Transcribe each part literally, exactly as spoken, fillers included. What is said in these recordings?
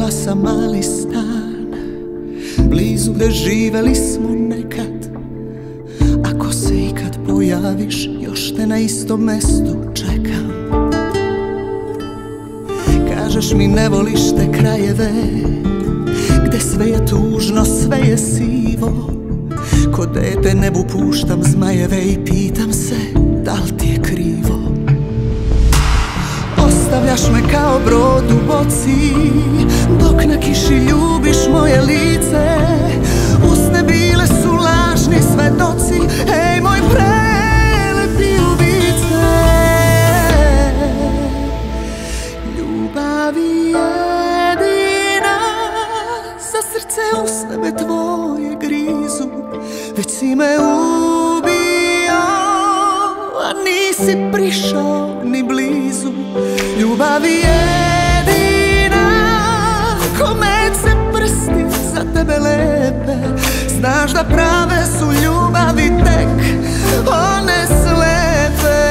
kupila sam mali stan blizu gde živeli smo nekad. Ako se ikad pojaviš, još te na istom mestu čekam. Kažeš mi ne voliš te krajeve gde sve je tužno, sve je sivo. Ko dete nebu puštam zmajeve i pitam se da li ti je krivo. Ostavljaš me kao brod u boci dok na kiši ljubiš moje lice. Usne bile su lažni svedoci, ej moj prelepi ubice. Ljubavi jedina za srce usne me tvoje grizu. Već si me ubio, a nisi prišao ni blizu. Ljubavi jedina, kome se prsti za tebe lepe. Znaš da prave su ljubavi tek one slepe.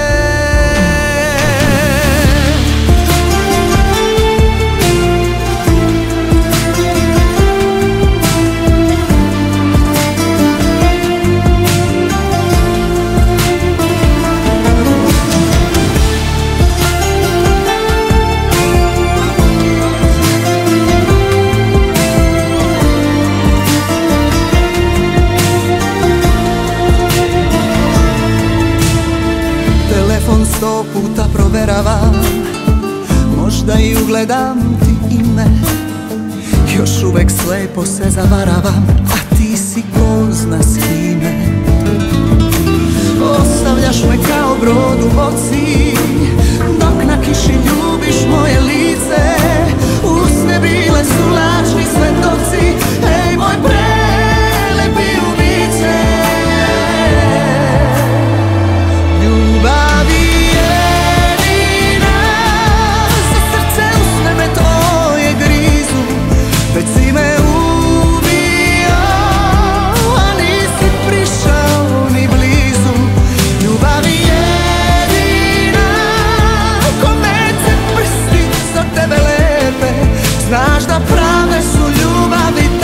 Sto puta proveravam, možda i ugledam ti ime. Još uvek slepo se zavaravam, a ti si ko zna s kime. Ostavljaš me kao brod u boci dok na kiši ljubiš moje lice. Usne bile su lažni svedoci, ej moj prelepi ubice. Ljubavi već si me ubio, a nisi prišao ni blizu. Ljubavi jedina, kome se prsti za tebe lepe. Znaš da prave su ljubavi